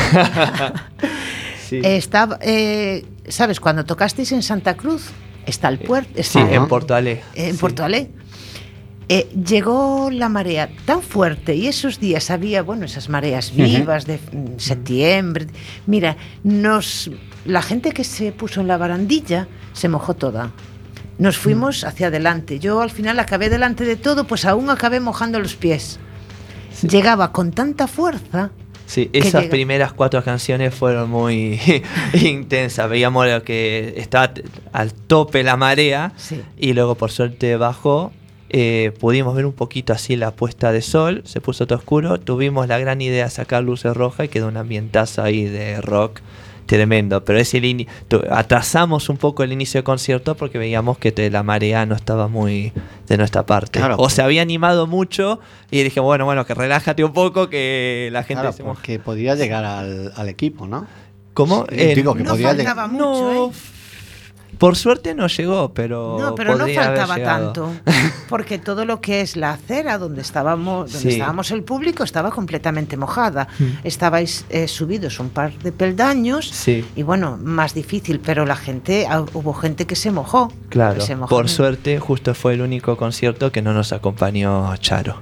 Sí. Eh, estaba, eh, ¿sabes? Cuando tocasteis en Santa Cruz, está el puerto. Sí, está- en Porto Ale. en Sí. Porto Ale. Eh, llegó la marea tan fuerte y esos días había, bueno, esas mareas vivas de mm, septiembre. Mira, nos, la gente que se puso en la barandilla se mojó toda. Nos fuimos hacia adelante. Yo al final acabé delante de todo, pues aún acabé mojando los pies. Sí. Llegaba con tanta fuerza. Sí, que esas llega- primeras cuatro canciones fueron muy intensas. Veíamos lo que estaba t- al tope la marea Sí. y luego por suerte bajó. Eh, pudimos ver un poquito así la puesta de sol, se puso todo oscuro. Tuvimos la gran idea de sacar luces rojas y quedó un ambientazo ahí de rock tremendo. Pero ese ini- tu- atrasamos un poco el inicio del concierto porque veíamos que te- la marea no estaba muy de nuestra parte. Claro. O se había animado mucho y dije, bueno, bueno, que relájate un poco, que la gente Claro, se moja. porque podía llegar al, al equipo, ¿no? ¿Cómo? Sí, digo que no podía faltaba llegar. mucho, no, ¿eh? por suerte no llegó, pero No, pero no podría haber faltaba llegado. tanto, porque todo lo que es la acera donde estábamos, donde Sí. estábamos el público estaba completamente mojada. Mm. Estabais eh, subidos un par de peldaños Sí. y bueno, más difícil, pero la gente, ah, hubo gente que se mojó. Claro, que se mojó. por suerte justo fue el único concierto que no nos acompañó Charo.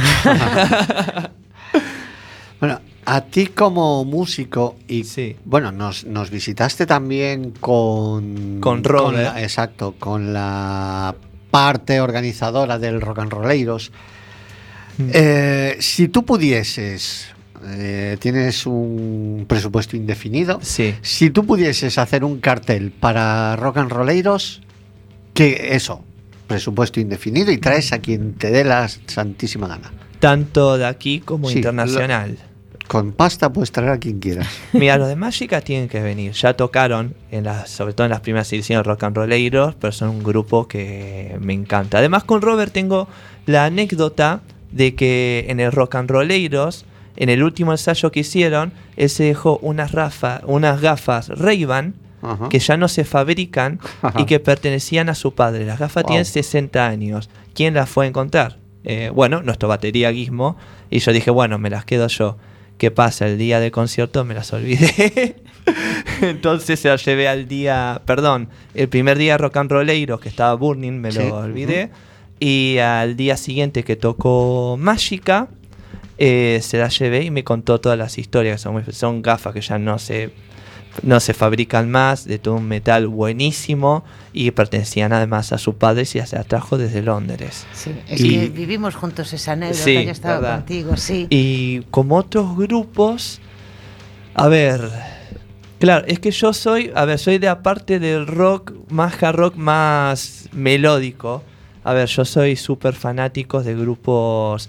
Bueno, a ti como músico y Sí. bueno, nos, nos visitaste también con Con Robert. la- exacto, con la parte organizadora del Rock and Rolleiros. Mm. Eh, si tú pudieses, eh, tienes un presupuesto indefinido. Sí. Si tú pudieses hacer un cartel para Rock and Rolleiros, que eso, presupuesto indefinido y traes a quien te dé la santísima gana. Tanto de aquí como Sí, internacional. Con pasta puedes traer a quien quieras. Mira, los de Mágica tienen que venir. Ya tocaron, en las, sobre todo en las primeras ediciones Rock and Rolleiros, pero son un grupo que me encanta. Además, con Robert tengo la anécdota de que en el Rock and Rolleiros, en el último ensayo que hicieron, él se dejó unas, rafa, unas gafas Ray-Ban Ajá. que ya no se fabrican y que pertenecían a su padre. Las gafas Wow. tienen sesenta años. ¿Quién las fue a encontrar? Eh, bueno, nuestro batería Gizmo. Y yo dije, bueno, me las quedo yo. ¿Qué pasa? El día del concierto me las olvidé. Entonces se las llevé al día, perdón, el primer día Rock and Rolleiros, que estaba Burning, me Sí. lo olvidé. Y al día siguiente que tocó Mágica, eh, se las llevé y me contó todas las historias. Son, son gafas que ya no se, no se fabrican más, de todo un metal buenísimo, y pertenecían además a su padre y se las trajo desde Londres. Sí, es Y- que vivimos juntos esa anécdota, Sí, yo estaba verdad. contigo, sí. Y como otros grupos, a ver, claro, es que yo soy, a ver, soy de aparte del rock, más hard rock, más melódico. A ver, yo soy súper fanático de grupos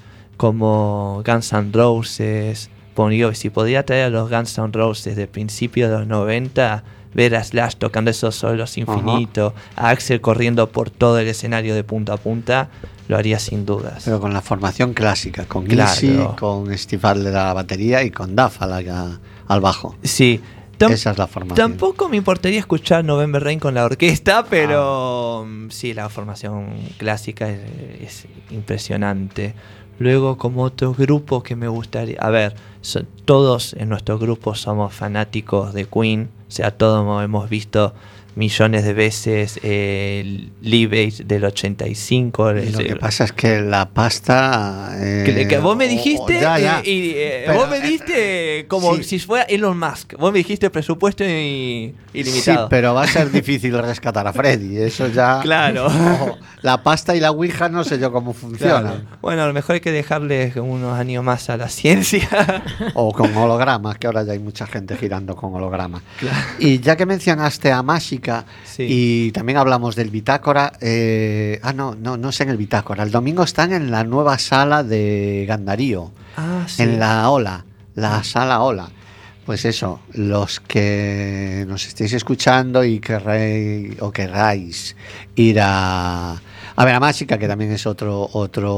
como Guns N' Roses. Bon Jovi, si podía traer a los Guns N' Roses de principios de los noventa, ver a Slash tocando esos solos infinitos, a Axel corriendo por todo el escenario de punta a punta, lo haría sin dudas. Pero con la formación clásica, con Claro. Gilsey, con Steve Adler a la batería y con Duff a la- al bajo. Sí. Tam- Esa es la formación. Tampoco me importaría escuchar November Rain con la orquesta, pero mm, sí, la formación clásica es, es impresionante. Luego, como otros grupos que me gustaría... A ver, so- todos en nuestro grupo somos fanáticos de Queen. O sea, todos hemos visto millones de veces eh, Live Aid del ochenta y cinco. Y lo eh, que pasa es que la pasta... eh, que, que vos me o- dijiste o- ya, ya. eh, y eh, Pero, vos me diste como sí. si fuera Elon Musk. Vos me dijiste presupuesto i- Sí, ilimitado. pero va a ser difícil rescatar a Freddy. Eso ya... Claro. Ojo, la pasta y la ouija no sé yo cómo funcionan. Claro. Bueno, a lo mejor hay que dejarle unos años más a la ciencia. O con hologramas, que ahora ya hay mucha gente girando con hologramas. Y ya que mencionaste a Mágica, Sí. y también hablamos del Bitácora, eh, ah, no, no, no es en el Bitácora. El domingo están en la nueva sala de Gandarío, Ah, sí. en la Ola, la sala Ola. Pues eso, los que nos estéis escuchando y querréis, o querráis ir a, a ver a Mágica, que también es otro,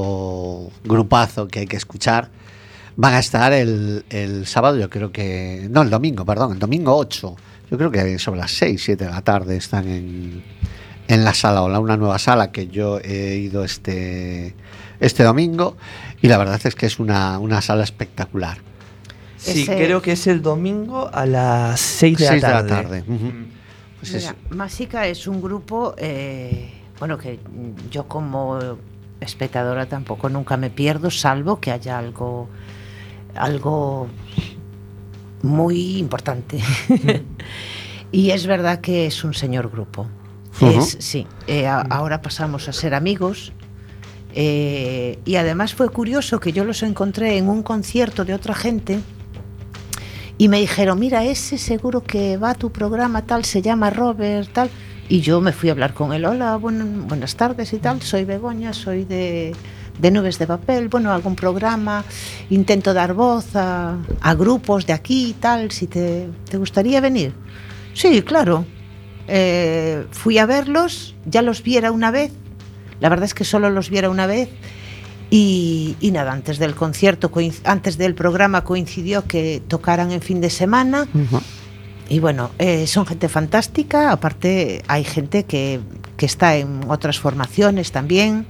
otro grupazo que hay que escuchar, van a estar el, el sábado, yo creo que... No, el domingo, perdón, el domingo ocho. Yo creo que sobre las seis, siete de la tarde están en, en la sala Ola, una nueva sala que yo he ido este, este domingo, y la verdad es que es una, una sala espectacular. Sí, Ese- creo que es el domingo a las seis de la Seis de la tarde. tarde. Ujú. Mm. Pues Mira, es- Mágica es un grupo, eh, bueno, que yo como espectadora tampoco nunca me pierdo, salvo que haya algo, algo muy importante. Y es verdad que es un señor grupo. Ujú. Es, sí, eh, a- ahora pasamos a ser amigos. eh, y además fue curioso que yo los encontré en un concierto de otra gente y me dijeron, mira, ese seguro que va a tu programa, tal, se llama Robert, tal. Y yo me fui a hablar con él, hola, buen- buenas tardes y tal, soy Begoña, soy de, de Nubes de Papel, bueno, hago un programa, intento dar voz a, a grupos de aquí y tal, si te, te gustaría venir. Sí, claro. Eh, fui a verlos, ya los viera una vez, la verdad es que solo los viera una vez. Y, y nada, antes del concierto, coinc- antes del programa coincidió que tocaran en fin de semana. Ujú. Y bueno, eh, son gente fantástica, aparte hay gente que, que está en otras formaciones también.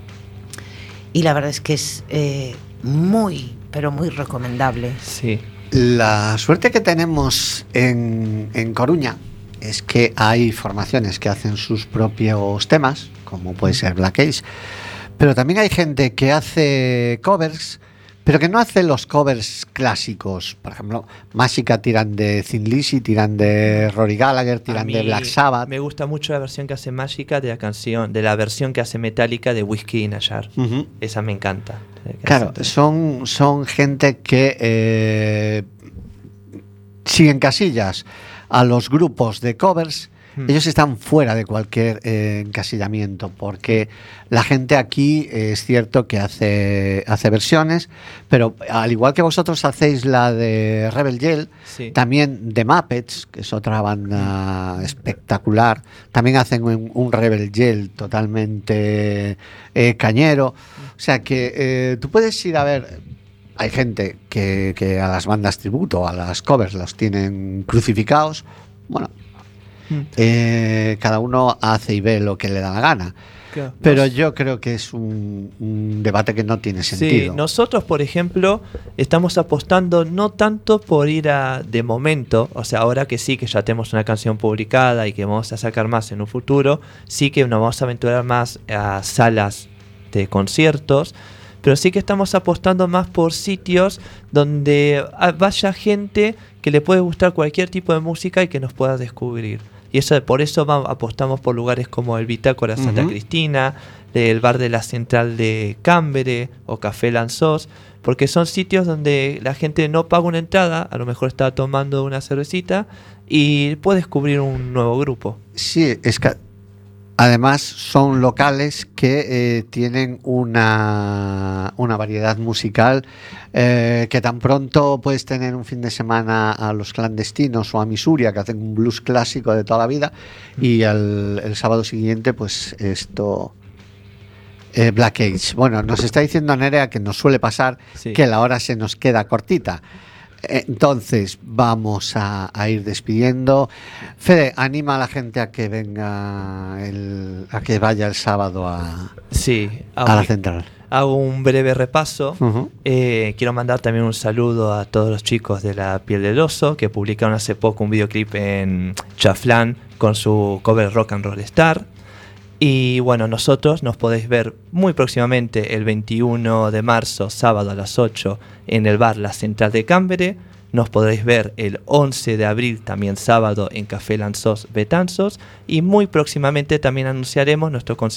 Y la verdad es que es eh, muy, pero muy recomendable. Sí. La suerte que tenemos en, en Coruña es que hay formaciones que hacen sus propios temas, como puede ser Black Ace, pero también hay gente que hace covers, pero que no hace los covers clásicos. Por ejemplo, Mágica tiran de Thin Lizzy, tiran de Rory Gallagher, A tiran mí de Black Sabbath. Me gusta mucho la versión que hace Mágica de la canción, de la versión que hace Metallica de Whiskey in a Jar. Ujú. Esa me encanta. Claro, son, son gente que eh, siguen casillas a los grupos de covers, Hmm. Ellos están fuera de cualquier eh, encasillamiento, porque la gente aquí eh, es cierto que hace, hace versiones, pero al igual que vosotros hacéis la de Rebel Yell, sí. también The Muppets, que es otra banda espectacular, también hacen un, un Rebel Yell totalmente eh, cañero. O sea que eh, tú puedes ir a ver. Hay gente que, que a las bandas tributo, a las covers, los tienen crucificados. Bueno, mm. eh, cada uno hace y ve lo que le da la gana. Claro. Pero Nos... yo creo que es un, un debate que no tiene sentido. Sí, nosotros, por ejemplo, estamos apostando no tanto por ir a de momento, o sea, ahora que sí que ya tenemos una canción publicada y que vamos a sacar más en un futuro, sí que nos vamos a aventurar más a salas de conciertos. Pero sí que estamos apostando más por sitios donde vaya gente que le puede gustar cualquier tipo de música y que nos pueda descubrir. Y eso, por eso vamos, apostamos por lugares como el Bitácora Santa uh-huh. Cristina, el bar de la Central de Cámbere o Café Lanzós, porque son sitios donde la gente no paga una entrada, a lo mejor está tomando una cervecita y puede descubrir un nuevo grupo. Sí, es que además son locales que eh, tienen una, una variedad musical eh, que tan pronto puedes tener un fin de semana a Los Clandestinos o a Misuria, que hacen un blues clásico de toda la vida, y el, el sábado siguiente pues esto eh, Black Age. Bueno, nos está diciendo Nerea que nos suele pasar sí. que la hora se nos queda cortita. Entonces vamos a, a ir despidiendo. Fede, anima a la gente a que venga el, a que vaya el sábado a, sí, a la central. Hago un breve repaso. Uh-huh. eh, quiero mandar también un saludo a todos los chicos de La Piel del Oso, que publicaron hace poco un videoclip en Chaflán con su cover Rock and Roll Star. Y bueno, nosotros nos podéis ver muy próximamente el veintiuno de marzo, sábado a las ocho, en el bar La Central de Cámbere. Nos podréis ver el once de abril, también sábado, en Café Lanzós Betanzos. Y muy próximamente también anunciaremos nuestro concierto